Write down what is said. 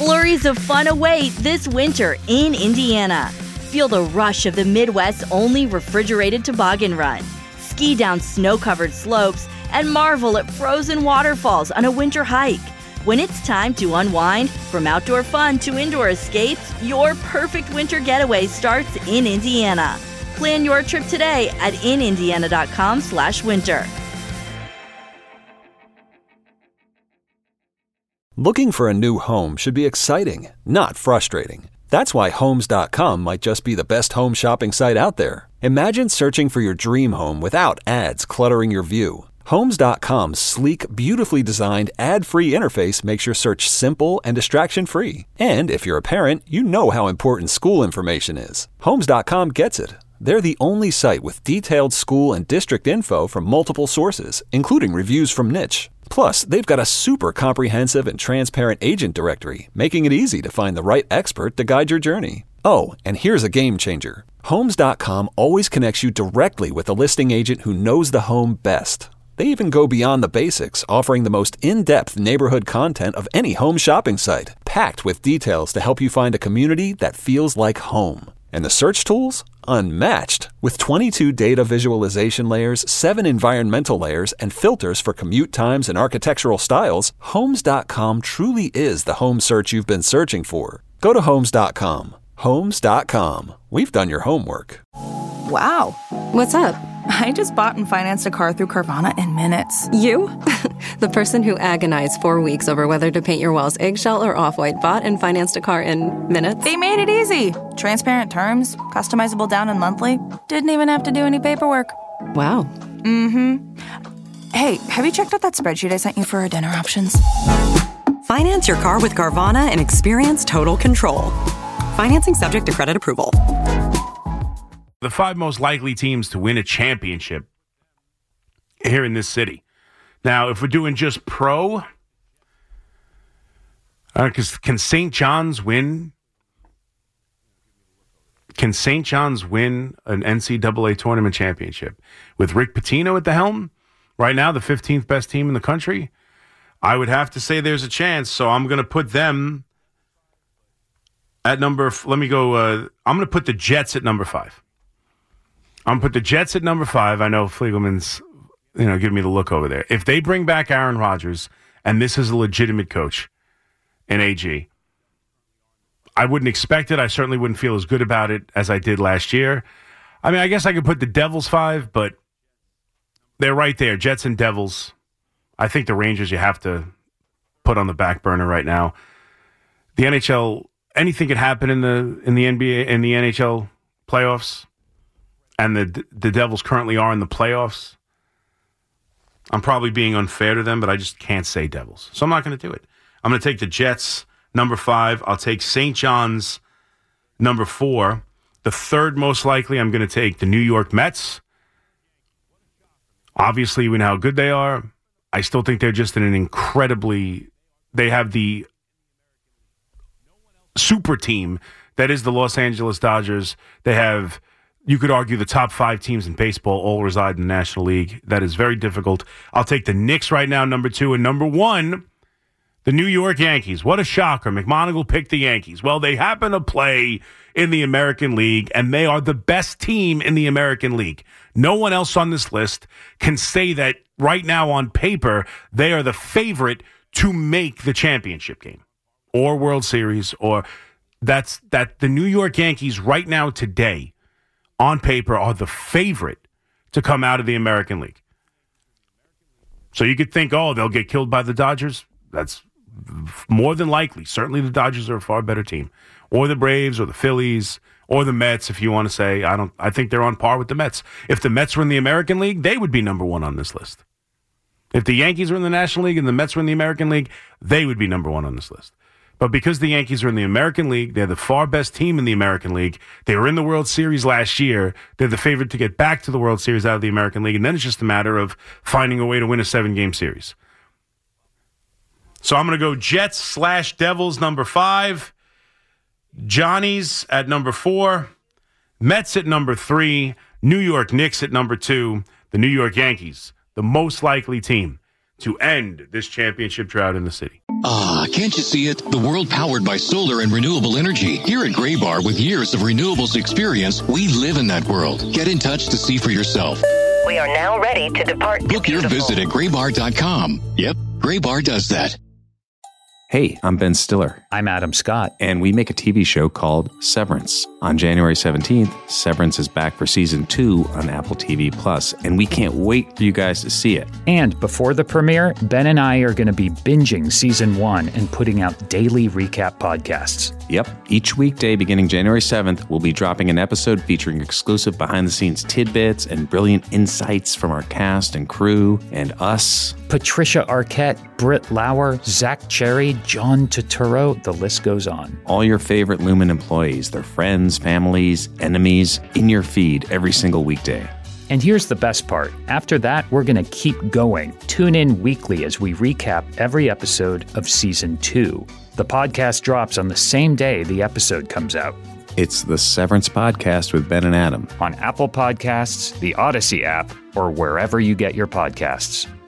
Flurries of fun await this winter in Indiana. Feel the rush of the Midwest's only refrigerated toboggan run. Ski down snow-covered slopes and marvel at frozen waterfalls on a winter hike. When it's time to unwind, from outdoor fun to indoor escapes, your perfect winter getaway starts in Indiana. Plan your trip today at inindiana.com/winter. Looking for a new home should be exciting, not frustrating. That's why Homes.com might just be the best home shopping site out there. Imagine searching for your dream home without ads cluttering your view. Homes.com's sleek, beautifully designed, ad-free interface makes your search simple and distraction-free. And if you're a parent, you know how important school information is. Homes.com gets it. They're the only site with detailed school and district info from multiple sources, including reviews from Niche. Plus, they've got a super comprehensive and transparent agent directory, making it easy to find the right expert to guide your journey. Oh, and here's a game changer. Homes.com always connects you directly with a listing agent who knows the home best. They even go beyond the basics, offering the most in-depth neighborhood content of any home shopping site, packed with details to help you find a community that feels like home. And the search tools? Unmatched. With 22 data visualization layers, 7 environmental layers, and filters for commute times and architectural styles, Homes.com truly is the home search you've been searching for. Go to Homes.com. Homes.com. We've done your homework. Wow. What's up? I just bought and financed a car through Carvana in minutes. You? The person who agonized 4 weeks over whether to paint your walls eggshell or off-white bought and financed a car in minutes? They made it easy. Transparent terms, customizable down and monthly. Didn't even have to do any paperwork. Wow. Mm-hmm. Hey, have you checked out that spreadsheet I sent you for our dinner options? Finance your car with Carvana and experience total control. Financing subject to credit approval. The 5 most likely teams to win a championship here in this city. Now, if we're doing just pro, can St. John's win? Can St. John's win an NCAA tournament championship? With Rick Pitino at the helm, right now the 15th best team in the country, I would have to say there's a chance, so I'm going to put them at I'm going to put the Jets at number 5. I'm going to put the Jets at number 5. I know Fliegelman's, giving me the look over there. If they bring back Aaron Rodgers, and this is a legitimate coach in AG, I wouldn't expect it. I certainly wouldn't feel as good about it as I did last year. I mean, I guess I could put the Devils 5, but they're right there, Jets and Devils. I think the Rangers you have to put on the back burner right now. The NHL, anything could happen in the NBA, in the NHL playoffs. And the Devils currently are in the playoffs. I'm probably being unfair to them, but I just can't say Devils. So I'm not going to do it. I'm going to take the Jets, number 5. I'll take St. John's, number 4. The third most likely, I'm going to take the New York Mets. Obviously, we know how good they are. I still think they're just in an they have the super team that is the Los Angeles Dodgers. They have, you could argue, the top 5 teams in baseball all reside in the National League. That is very difficult. I'll take the Knicks right now, number 2. And number 1, the New York Yankees. What a shocker. McMonagle picked the Yankees. Well, they happen to play in the American League, and they are the best team in the American League. No one else on this list can say that right now on paper they are the favorite to make the championship game or World Series, or that the New York Yankees right now today on paper are the favorite to come out of the American League. So you could think, they'll get killed by the Dodgers. That's more than likely. Certainly the Dodgers are a far better team. Or the Braves, or the Phillies, or the Mets, if you want to say. I think they're on par with the Mets. If the Mets were in the American League, they would be number 1 on this list. If the Yankees were in the National League and the Mets were in the American League, they would be number 1 on this list. But because the Yankees are in the American League, they're the far best team in the American League. They were in the World Series last year. They're the favorite to get back to the World Series out of the American League. And then it's just a matter of finding a way to win a 7-game series. So I'm going to go Jets/Devils, number 5. Johnnies at number 4. Mets at number 3. New York Knicks at number 2. The New York Yankees, the most likely team to end this championship drought in the city. Can't you see it? The world powered by solar and renewable energy. Here at Graybar, with years of renewables experience, we live in that world. Get in touch to see for yourself. We are now ready to depart. Book your visit at graybar.com. Yep, Graybar does that. Hey, I'm Ben Stiller. I'm Adam Scott. And we make a TV show called Severance. On January 17th, Severance is back for season 2 on Apple TV+, and we can't wait for you guys to see it. And before the premiere, Ben and I are going to be binging season 1 and putting out daily recap podcasts. Yep. Each weekday beginning January 7th, we'll be dropping an episode featuring exclusive behind-the-scenes tidbits and brilliant insights from our cast and crew and us. Patricia Arquette, Britt Lauer, Zach Cherry, John Turturro, the list goes on. All your favorite Lumen employees, their friends, families, enemies, in your feed every single weekday. And here's the best part. After that, we're going to keep going. Tune in weekly as we recap every episode of Season 2. The podcast drops on the same day the episode comes out. It's the Severance Podcast with Ben and Adam. On Apple Podcasts, the Odyssey app, or wherever you get your podcasts.